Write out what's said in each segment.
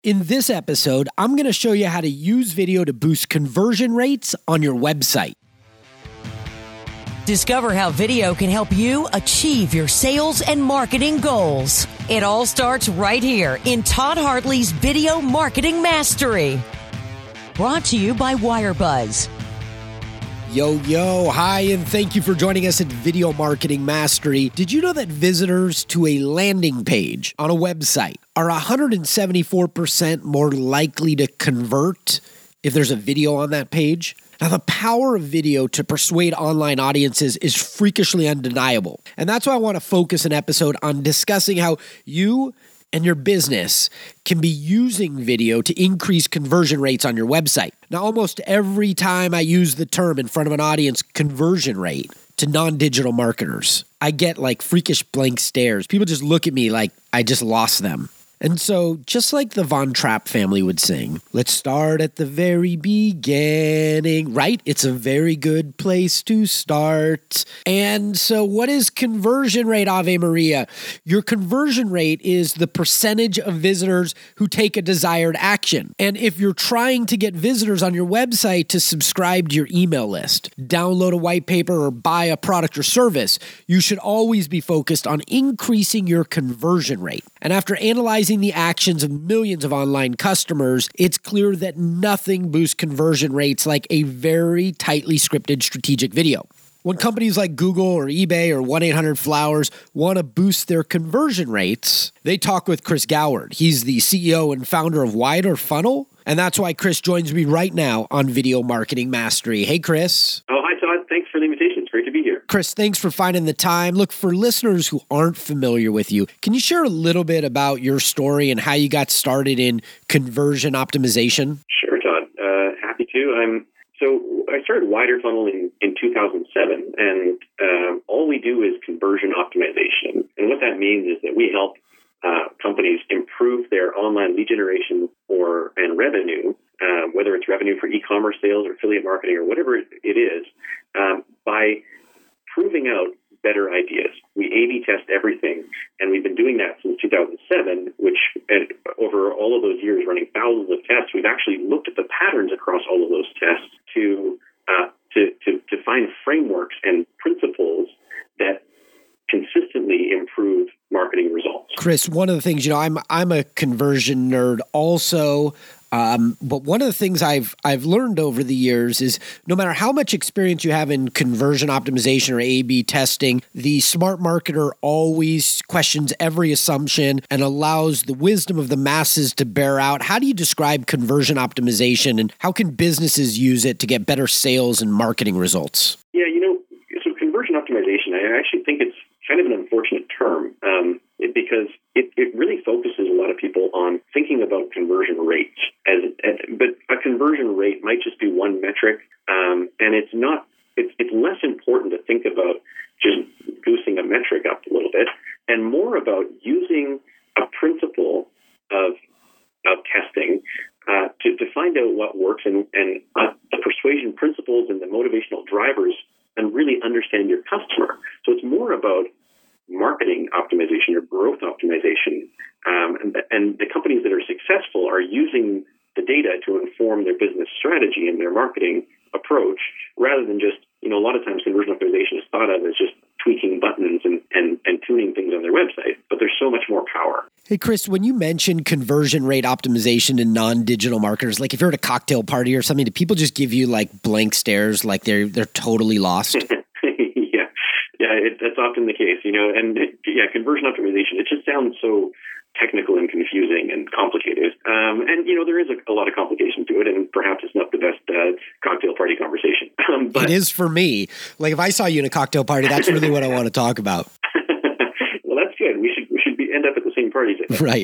In this episode, I'm going to show you how to use video to boost conversion rates on your website. Discover how video can help you achieve your sales and marketing goals. It all starts right here in Todd Hartley's Video Marketing Mastery. Brought to you by WireBuzz. Yo, hi, and thank you for joining us at Video Marketing Mastery. Did you know that visitors to a landing page on a website are 174% more likely to convert if there's a video on that page? Now, the power of video to persuade online audiences is freakishly undeniable. And that's why I want to focus an episode on discussing how you and your business can be using video to increase conversion rates on your website. Now, almost every time I use the term in front of an audience, conversion rate, to non-digital marketers, I get like freakish blank stares. People just look at me like I just lost them. And so, just like the Von Trapp family would sing, let's start at the very beginning, right? It's a very good place to start. And so, what is conversion rate, Ave Maria? Your conversion rate is the percentage of visitors who take a desired action. And if you're trying to get visitors on your website to subscribe to your email list, download a white paper, or buy a product or service, you should always be focused on increasing your conversion rate. And after analyzing the actions of millions of online customers, it's clear that nothing boosts conversion rates like a very tightly scripted strategic video. When companies like Google or eBay or 1-800-Flowers want to boost their conversion rates, they talk with Chris Goward. He's the CEO and founder of Wider Funnel, and that's why Chris joins me right now on Video Marketing Mastery. Hey, Chris. Oh, hi, Todd. Thanks for the invitation. It's great to be here. Chris, thanks for finding the time. Look, for listeners who aren't familiar with you, can you share a little bit about your story and how you got started in conversion optimization? Sure, Todd. Happy to. So I started Wider Funnel in 2007, and all we do is conversion optimization. And what that means is that we help companies improve their online lead generation and revenue, whether it's revenue for e-commerce sales or affiliate marketing or whatever it is, by proving out better ideas. We A/B test everything, and we've been doing that since 2007, which over all of those years running thousands of tests, we've actually looked at the patterns across all of those tests to find frameworks and principles that consistently improve marketing results. Chris, one of the things, I'm a conversion nerd also. But one of the things I've learned over the years is no matter how much experience you have in conversion optimization or A/B testing, the smart marketer always questions every assumption and allows the wisdom of the masses to bear out. How do you describe conversion optimization, and how can businesses use it to get better sales and marketing results? Yeah, so conversion optimization, I actually think it's kind of an unfortunate term because it really focuses a lot of people on thinking about conversion rates. But a conversion rate might just be one metric, and it's not. It's less important to think about just goosing a metric up a little bit, and more about using a principle of testing to find out what works and the persuasion principles and the motivational drivers, and really understand your customer. So it's more about marketing optimization or growth optimization, and the companies that are successful are using the data to inform their business strategy and their marketing approach, rather than just, a lot of times conversion optimization is thought of as just tweaking buttons and tuning things on their website, but there's so much more power. Hey, Chris, when you mention conversion rate optimization in non-digital marketers, like if you're at a cocktail party or something, do people just give you like blank stares, like they're totally lost? Yeah, that's often the case, conversion optimization, it just sounds so technical and confusing and complicated. And there is a lot of complication to it, and perhaps it's not the best cocktail party conversation. But it is for me. Like if I saw you in a cocktail party, that's really what I want to talk about. Well, that's good. We should end up at the same parties. Right.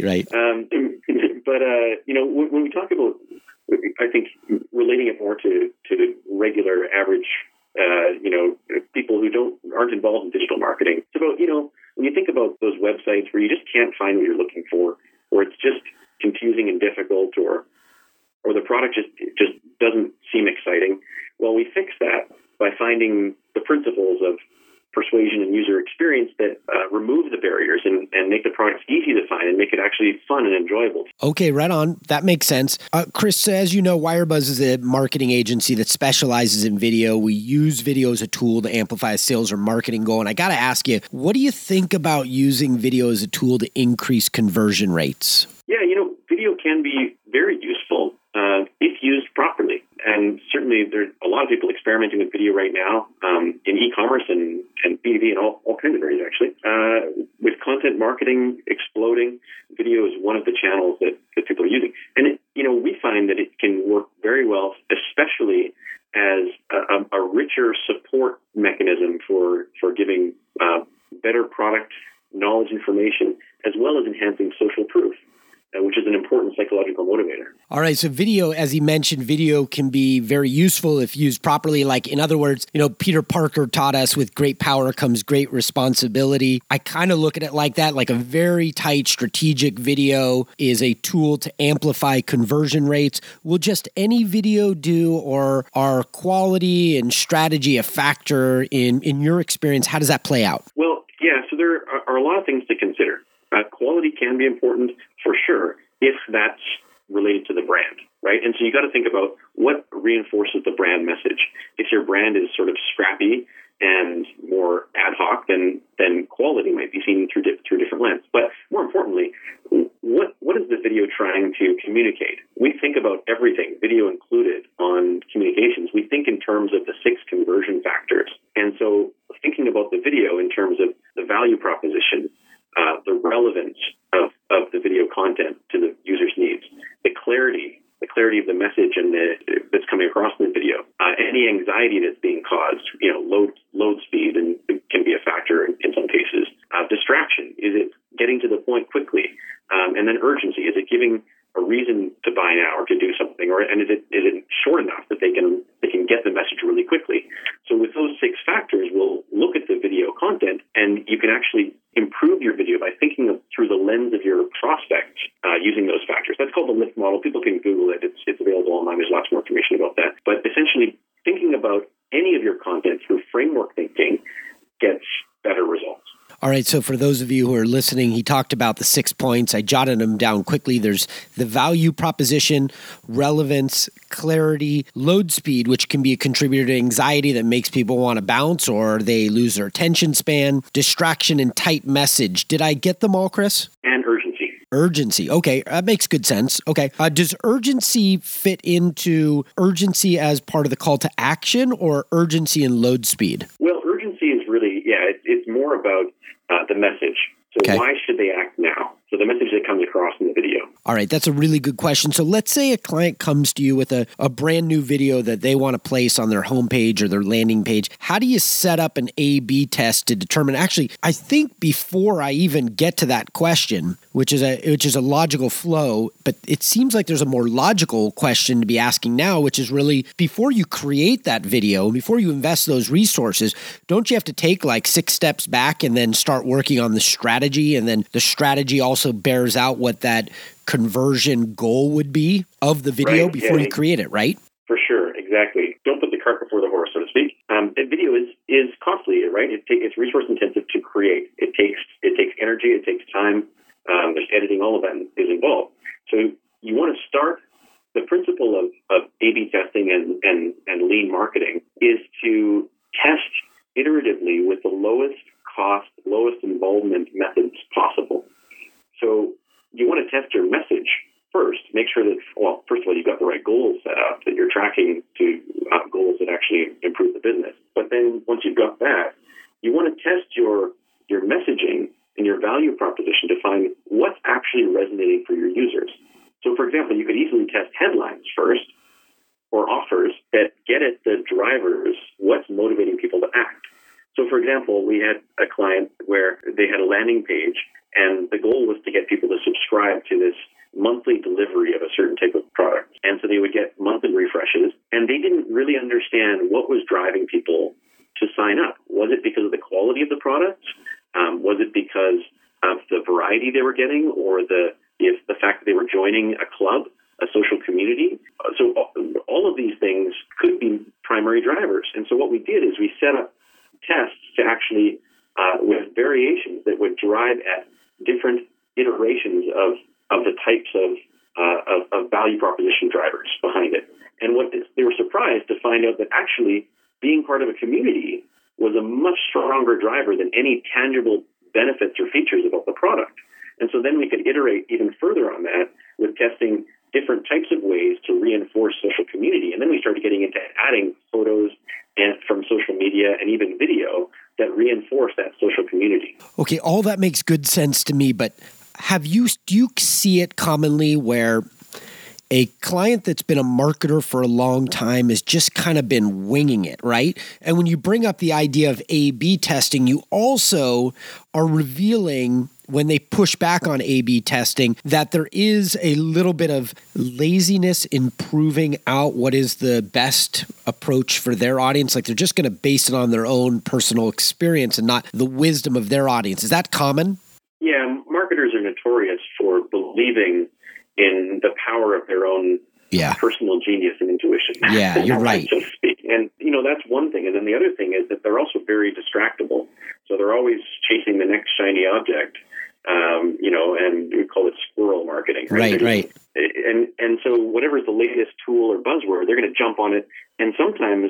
But when we talk about, I think relating it more to the regular average, people who aren't involved in digital marketing, it's about, when you think about those websites where you just can't find what you're looking for, or it's just confusing and difficult, or the product just doesn't seem exciting. Well, we fix that by finding the principles of persuasion and user experience that remove the barriers and make the products easy to find and make it actually fun and enjoyable. Okay, right on. That makes sense. Chris, as you know, Wirebuzz is a marketing agency that specializes in video. We use video as a tool to amplify a sales or marketing goal. And I got to ask you, what do you think about using video as a tool to increase conversion rates? Yeah, video can be very useful if used properly. And certainly there's a lot of people experimenting with video right now in e-commerce and B2B and all kinds of areas, actually. With content marketing exploding, video is one of the channels that people are using. And, we find that it can work very well, especially as a richer support mechanism for giving better product knowledge information, as well as enhancing social proof, which is an important psychological motivator. All right. So video, as he mentioned, video can be very useful if used properly. Like, in other words, Peter Parker taught us with great power comes great responsibility. I kind of look at it like that, like a very tight strategic video is a tool to amplify conversion rates. Will just any video do, or are quality and strategy a factor in your experience? How does that play out? Well, yeah, so there are a lot of things to consider. Quality can be important for sure if that's related to the brand, right? And so you got to think about what reinforces the brand message. If your brand is sort of scrappy and more ad hoc, then quality might be seen through different lens. But more importantly, what is the video trying to communicate? We think about everything, video included, on communications. We think in terms of the 6 conversion factors. And so thinking about the video in terms of the value proposition, the relevance of the video content to the user's needs, the clarity of the message and that's coming across in the video, any anxiety that's being caused, load speed and can be a factor in some cases. Distraction, is it getting to the point quickly? And then urgency, is it giving a reason to buy now or to do something, and is it short enough that they can get the message really quickly? So with those 6 factors, we'll look at the video content, and you can actually improve your video by thinking through the lens of your prospect using those factors. That's called the LIFT model. People can Google it. It's available online. There's lots more information about that. But essentially, thinking about any of your content through framework thinking gets better results. All right, so for those of you who are listening, he talked about the 6 points. I jotted them down quickly. There's the value proposition, relevance, clarity, load speed, which can be a contributor to anxiety that makes people want to bounce or they lose their attention span, distraction, and tight message. Did I get them all, Chris? And urgency. Urgency. Okay, that makes good sense. Okay. Does urgency fit into urgency as part of the call to action, or urgency and load speed? Well, urgency is really, it's more about the message. So Why should they act now? So the message that comes across in the video. All right, that's a really good question. So let's say a client comes to you with a brand new video that they want to place on their homepage or their landing page. How do you set up an A/B test to determine? Actually, I think before I even get to that question, which is a logical flow, but it seems like there's a more logical question to be asking now, which is really before you create that video, before you invest those resources, don't you have to take like 6 steps back and then start working on the strategy, and then the strategy also bears out what that conversion goal would be of the video before you create it, right? For sure, exactly. Don't put the cart before the horse, so to speak. Video is costly, right? It's resource intensive to create. It takes energy, it takes time. There's editing, all of that is involved. So you want to start. The principle of A/B testing and lean marketing is to test iteratively with the lowest cost, lowest involvement methods possible. So you want to test your message first. Make sure that, first of all, you've got the right goals set up, that you're tracking to goals that actually improve the business. But then once you've got that, you want to test your messaging and your value proposition to find what's actually resonating for your users. So, for example, you could easily test headlines first or offers that get at the drivers, what's motivating people to act. So, for example, we had a client where they had a landing page, and the goal was to get people to subscribe to this monthly delivery of a certain type of product. And so they would get monthly refreshes, and they didn't really understand what was driving people to sign up. Was it because of the quality of the product? Was it because of the variety they were getting, or the fact that they were joining a club, a social community? So all of these things could be primary drivers. And so what we did is we set up tests to actually, with variations that would drive at different iterations of the types of value proposition drivers behind it. And they were surprised to find out that actually being part of a community was a much stronger driver than any tangible benefits or features about the product. And so then we could iterate even further on that with testing different types of ways to reinforce social community. And then we started getting into adding photos and from social media and even video that reinforce that social community. Okay, all that makes good sense to me, but do you see it commonly where a client that's been a marketer for a long time has just kind of been winging it, right? And when you bring up the idea of A/B testing, you also are revealing, when they push back on A/B testing, that there is a little bit of laziness in proving out what is the best approach for their audience. Like they're just going to base it on their own personal experience and not the wisdom of their audience. Is that common? Yeah, marketers are notorious for believing in the power of their own personal genius and intuition. Yeah, you're right. So to speak. And, that's one thing. And then the other thing is that they're also very distractible. So they're always chasing the next shiny object, and we call it squirrel marketing. Right. And so whatever is the latest tool or buzzword, they're going to jump on it and sometimes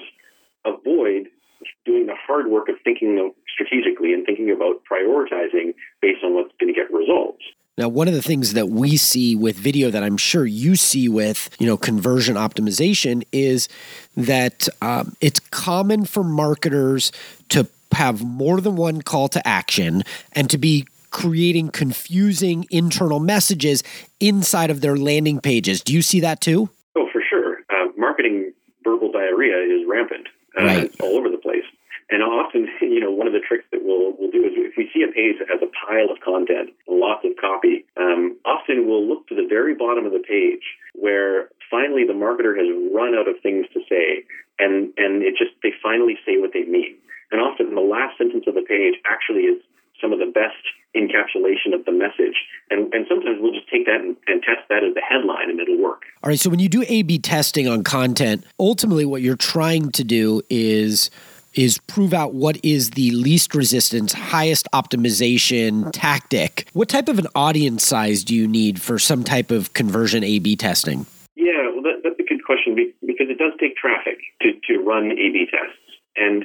avoid doing the hard work of thinking strategically and thinking about prioritizing based on what's going to get results. Now, one of the things that we see with video that I'm sure you see with, conversion optimization is that it's common for marketers to have more than one call to action and to be creating confusing internal messages inside of their landing pages. Do you see that too? Oh, for sure. Marketing verbal diarrhea is rampant. Right. It's all over the place. And often, one of the tricks that we'll do is if we see a page that has a pile of content, lots of copy, often we'll look to the very bottom of the page where finally the marketer has run out of things to say, and they finally say what they mean. And often the last sentence of the page actually is some of the best encapsulation of the message. And sometimes we'll just take that and test that as the headline, and it'll work. All right, so when you do A/B testing on content, ultimately what you're trying to do is prove out what is the least resistance, highest optimization tactic. What type of an audience size do you need for some type of conversion A/B testing? Yeah, well, that's a good question because it does take traffic to run A/B tests. And,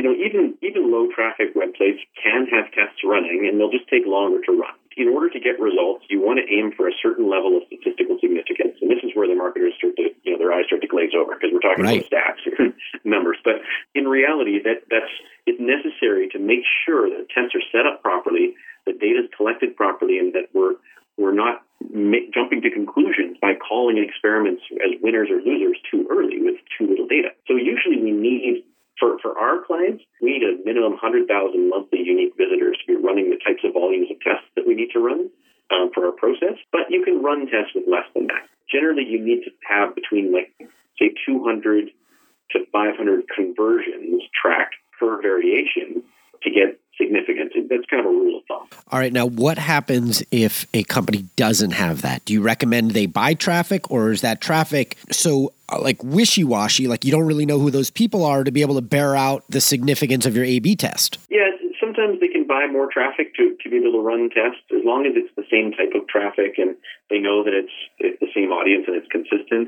even low traffic websites can have tests running, and they'll just take longer to run. In order to get results, you want to aim for a certain level of statistical significance. And this is where the marketers their eyes start to glaze over because we're talking about stats and numbers. But in reality, it's necessary to make sure that tests are set up properly, that data is collected properly, and that we're not jumping to conclusions by calling experiments as winners or losers too early with too little data. So usually we need, for our clients, we need a minimum 100,000 monthly unique visitors to be running the types of volumes of tests that we need to run for our process. But you can run tests with less than that. Generally, you need to have between, say, 200 to 500 conversions tracked per variation to get significant. That's kind of a rule of thumb. All right. Now, what happens if a company doesn't have that? Do you recommend they buy traffic, or is that traffic so wishy-washy, like you don't really know who those people are to be able to bear out the significance of your A/B test? Yeah, sometimes they can buy more traffic to be able to run tests as long as it's the same type of traffic and they know that it's the same audience and it's consistent.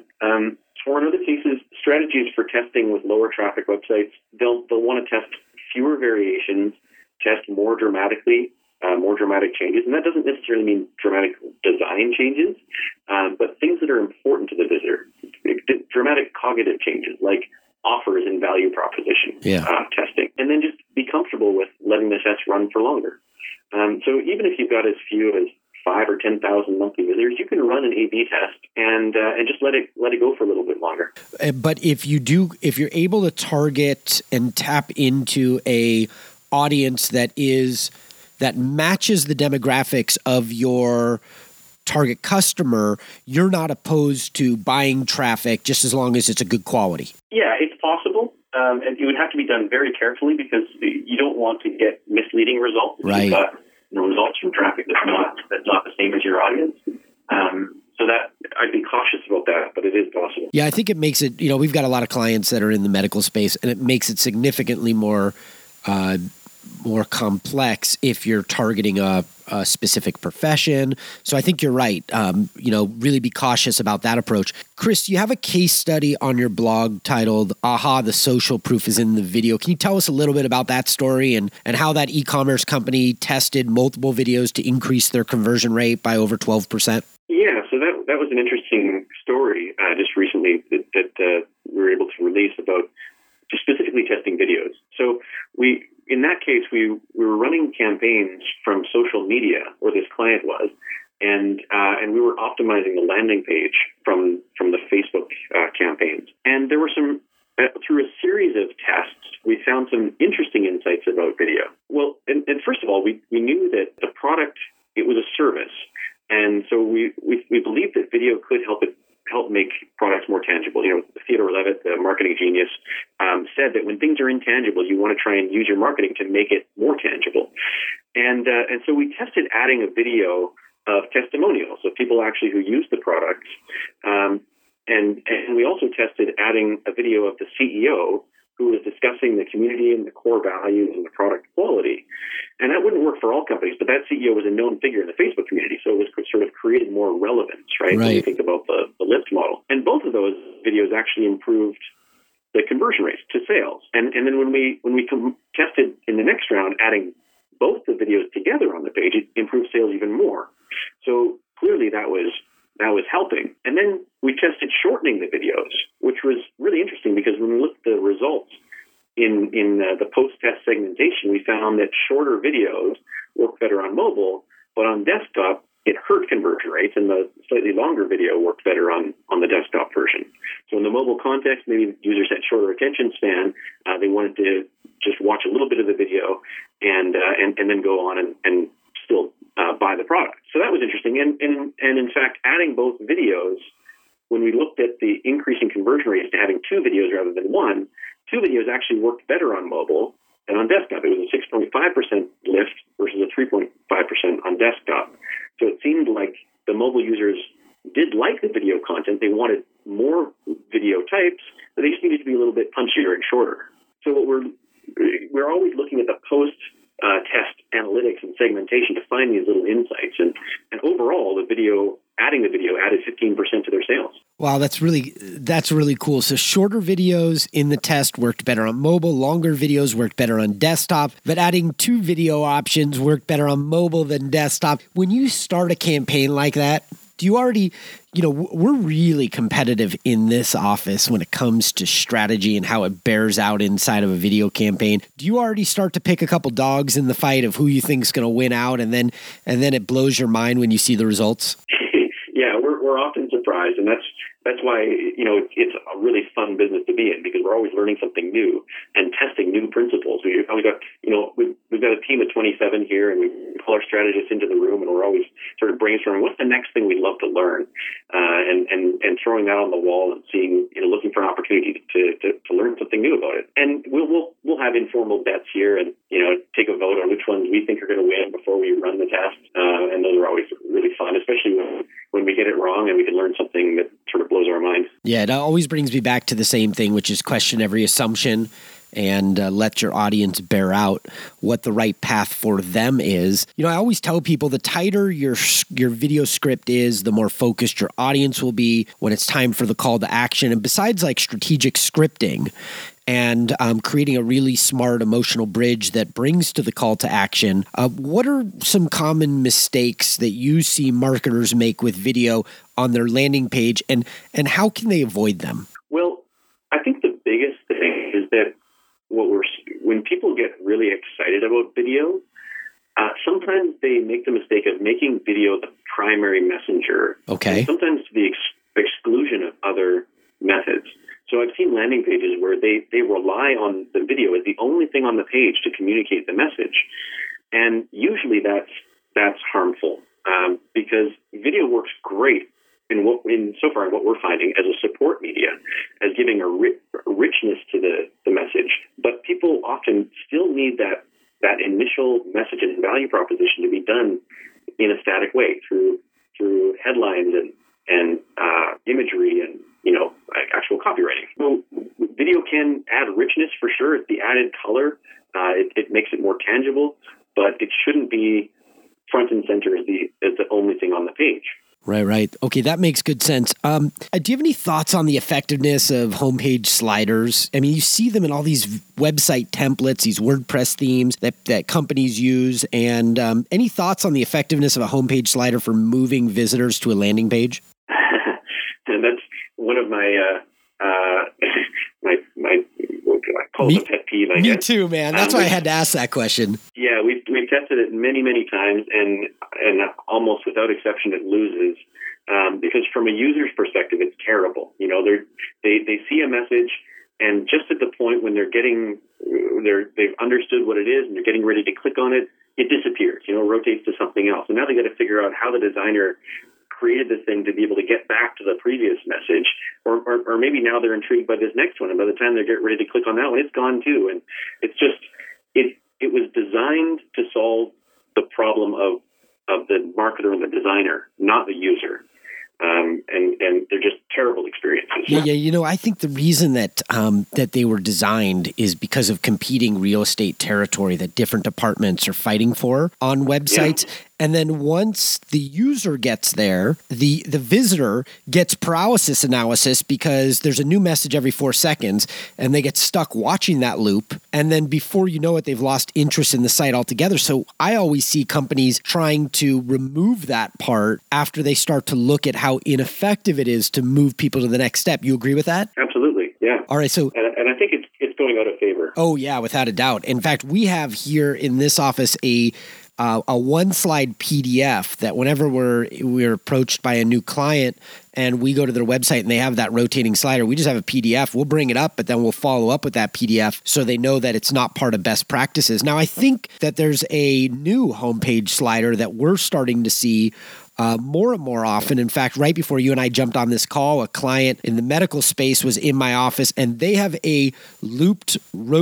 Or in other cases, strategies for testing with lower traffic websites, they'll want to test fewer variations, test more dramatically, more dramatic changes. And that doesn't necessarily mean dramatic design changes, but things that are important to the visitor, dramatic cognitive changes like offers and value proposition testing. And then just be comfortable with letting the test run for longer. So even if you've got as few as 5,000 or 10,000 monthly visitors, you can run an A/B test and just let it go for a little bit longer. But if you're able to target and tap into a audience that matches the demographics of your target customer, you're not opposed to buying traffic just as long as it's a good quality. Yeah, it's possible. And it would have to be done very carefully because you don't want to get misleading results. Right. You've got results from traffic that's not the same as your audience. So that I'd be cautious about that, but it is possible. Yeah, I think it makes it, we've got a lot of clients that are in the medical space, and it makes it significantly more more complex if you're targeting a specific profession. So I think you're right. Really be cautious about that approach. Chris, you have a case study on your blog titled "Aha, the social proof is in the video." Can you tell us a little bit about that story and how that e-commerce company tested multiple videos to increase their conversion rate by over 12%? Yeah, so that was an interesting story just recently that we were able to release about just specifically testing videos. So in that case, we were running campaigns from social media, or this client was, and we were optimizing the landing page from the Facebook campaigns. And there were some through a series of tests, we found some interesting insights about video. Well, and first of all, we knew that the product, it was a service, and so we believed that video could help make products more tangible. Theodore Levitt, the marketing genius, said that when things are intangible, you want to try and use your marketing to make it more tangible. And so we tested adding a video of testimonials of people actually who used the products. And we also tested adding a video of the CEO who was discussing the community and the core values and the product quality. And that wouldn't work for all companies, but that CEO was a known figure in the Facebook community, so it was sort of created more relevance, right? When you think about the Lyft model. And both of those videos actually improved the conversion rates to sales. And then when we tested in the next round, adding both the videos together on the page, it improved sales even more. So clearly that was helping. And then we tested shortening the videos, which was really interesting because when we looked at the results in the post-test segmentation, we found that shorter videos worked better on mobile, but on desktop, it hurt conversion rates, and the slightly longer video worked better on the desktop version. So in the mobile context, maybe users had shorter attention span. They wanted to just watch a little bit of the video and then go on and still buy the product. So that was interesting. And in fact, adding both videos, when we looked at the increasing conversion rates to having two videos rather than one, two videos actually worked better on mobile than on desktop. It was a 6.5% lift versus a 3.5% on desktop. So it seemed like the mobile users did like the video content. They wanted more video types, but they just needed to be a little bit punchier and shorter. So what we're always looking at the post-test analytics and segmentation to find these little insights. And overall, adding the video added 15% to their sales. Wow, that's really cool. So shorter videos in the test worked better on mobile, longer videos worked better on desktop, but adding two video options worked better on mobile than desktop. When you start a campaign like that, do you already, we're really competitive in this office when it comes to strategy and how it bears out inside of a video campaign. Do you already start to pick a couple dogs in the fight of who you think is going to win out, and then it blows your mind when you see the results? Yeah, we're often surprised, and that's why it's a really fun business to be in, because we're always learning something new and testing new principles. We've got a team of 27 here, and we pull our strategists into the room, and we're always sort of brainstorming what's the next thing we'd love to learn, and throwing that on the wall and seeing, looking for an opportunity to learn something new about it. And we'll have informal bets here, and take a vote on which ones we think are going to win before we run the test, and those are always really fun, especially when we get it wrong and we can learn something that sort of blows our mind. Yeah, it always brings me back to the same thing, which is question every assumption and let your audience bear out what the right path for them is. I always tell people the tighter your video script is, the more focused your audience will be when it's time for the call to action. And besides like strategic scripting and creating a really smart emotional bridge that brings to the call to action, what are some common mistakes that you see marketers make with video on their landing page, and how can they avoid them? Well, I think the biggest thing is that when people get really excited about video, sometimes they make the mistake of making video the primary messenger. Okay. And sometimes to the exclusion of other methods. So I've seen landing pages where they rely on the video as the only thing on the page to communicate the message. And usually that's harmful because video works great so far in what we're finding as a support media, as giving a richness to the message. But people often still need that initial message and value proposition to be done in a static way through headlines and imagery and actual copywriting. So video can add richness for sure. It's the added color. It makes it more tangible, but it shouldn't be front and center as the only thing on the page. Right. Okay, that makes good sense. Do you have any thoughts on the effectiveness of homepage sliders? I mean, you see them in all these website templates, these WordPress themes that companies use, and any thoughts on the effectiveness of a homepage slider for moving visitors to a landing page? And that's one of my what do I call it, a pet peeve, I guess. Me too, man. That's why I had to ask that question. Yeah, we've tested it many times, and almost without exception, it loses because from a user's perspective, it's terrible. You know, they see a message, and just at the point when they've understood what it is and they're getting ready to click on it, it disappears. You know, rotates to something else, and now they got to figure out how the designer created this thing to be able to get back to the previous message, or maybe now they're intrigued by this next one, and by the time they get ready to click on that one, it's gone too. And it's just it was designed to solve the problem of the marketer and the designer, not the user. And they're just terrible experiences. Yeah. You know, I think the reason that they were designed is because of competing real estate territory that different departments are fighting for on websites. Yeah. And then once the user gets there, the visitor gets paralysis analysis because there's a new message every 4 seconds and they get stuck watching that loop. And then before you know it, they've lost interest in the site altogether. So I always see companies trying to remove that part after they start to look at how ineffective it is to move people to the next step. You agree with that? Absolutely. Yeah. All right. So, and I think it's going out of favor. Oh yeah, without a doubt. In fact, we have here in this office a one-slide PDF that whenever we're approached by a new client and we go to their website and they have that rotating slider, we just have a PDF. We'll bring it up, but then we'll follow up with that PDF so they know that it's not part of best practices. Now, I think that there's a new homepage slider that we're starting to see more and more often. In fact, right before you and I jumped on this call, a client in the medical space was in my office and they have a looped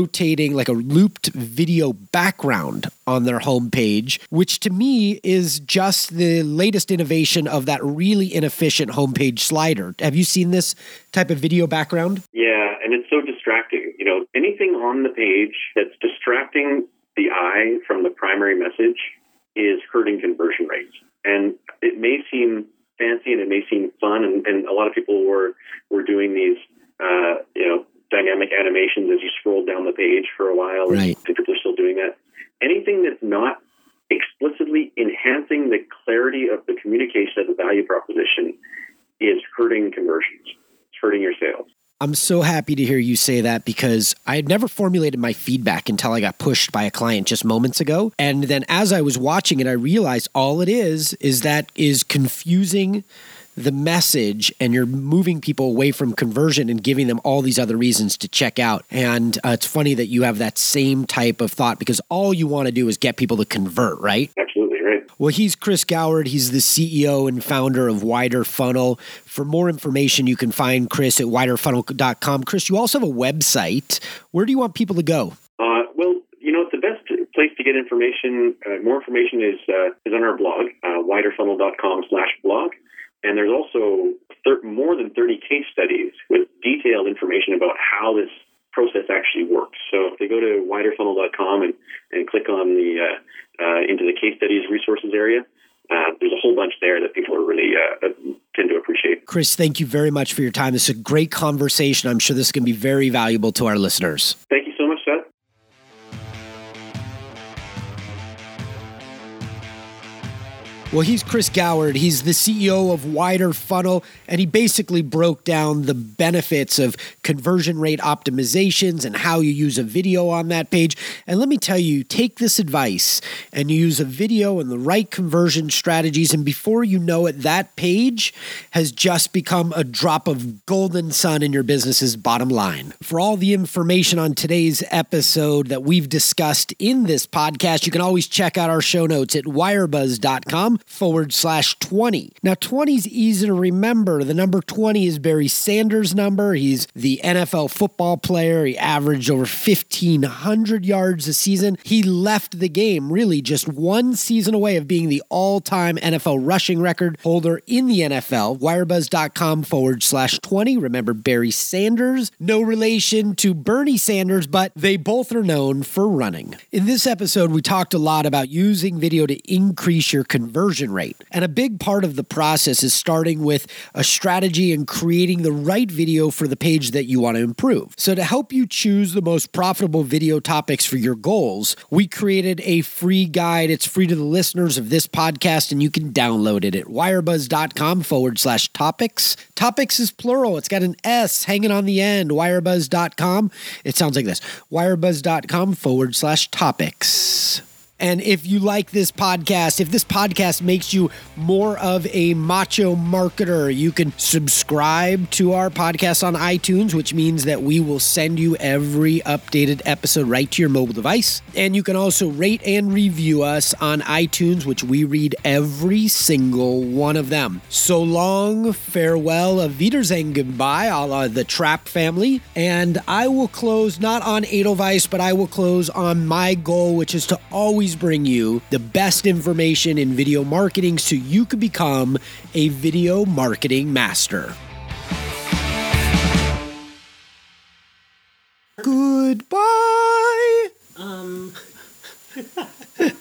video background on their homepage, which to me is just the latest innovation of that really inefficient homepage slider. Have you seen this type of video background? Yeah, and it's so distracting. You know, anything on the page that's distracting the eye from the primary message is hurting conversion rates. And it may seem fancy and it may seem fun, and a lot of people were doing these, dynamic animations as you scroll down the page for a while. Right. And people are still doing that. Anything that's not explicitly enhancing the clarity of the communication of the value proposition is hurting conversions. It's hurting your sales. I'm so happy to hear you say that because I had never formulated my feedback until I got pushed by a client just moments ago. And then as I was watching it, I realized all it is confusing the message, and you're moving people away from conversion and giving them all these other reasons to check out. And it's funny that you have that same type of thought because all you want to do is get people to convert, right? Absolutely right. Well, he's Chris Goward. He's the CEO and founder of Wider Funnel. For more information, you can find Chris at widerfunnel.com. Chris, you also have a website. Where do you want people to go? The best place to get information, more information is on our blog, widerfunnel.com/blog. And there's also more than 30 case studies with detailed information about how this process actually works. So if they go to widerfunnel.com and click on the into the case studies resources area, there's a whole bunch there that people are really tend to appreciate. Chris, thank you very much for your time. This is a great conversation. I'm sure this is going to be very valuable to our listeners. Thank you so much, Seth. Well, he's Chris Goward. He's the CEO of Wider Funnel, and he basically broke down the benefits of conversion rate optimizations and how you use a video on that page. And let me tell you, take this advice and you use a video and the right conversion strategies, and before you know it, that page has just become a drop of golden sun in your business's bottom line. For all the information on today's episode that we've discussed in this podcast, you can always check out our show notes at wirebuzz.com. wirerbuzz.com/20. Now, 20 is easy to remember. The number 20 is Barry Sanders' number. He's the NFL football player. He averaged over 1,500 yards a season. He left the game really just one season away of being the all-time NFL rushing record holder in the NFL. wirerbuzz.com/20. Remember Barry Sanders? No relation to Bernie Sanders, but they both are known for running. In this episode, we talked a lot about using video to increase your conversion rate. And a big part of the process is starting with a strategy and creating the right video for the page that you want to improve. So to help you choose the most profitable video topics for your goals, we created a free guide. It's free to the listeners of this podcast, and you can download it at wirerbuzz.com/topics. Topics is plural. It's got an S hanging on the end. Wirerbuzz.com. It sounds like this. wirerbuzz.com/topics. And if you like this podcast, if this podcast makes you more of a macho marketer, you can subscribe to our podcast on iTunes, which means that we will send you every updated episode right to your mobile device. And you can also rate and review us on iTunes, which we read every single one of them. So long, farewell, auf Wiedersehen, goodbye, a la the Trapp family. And I will close not on Edelweiss, but I will close on my goal, which is to always bring you the best information in video marketing so you can become a video marketing master. Goodbye.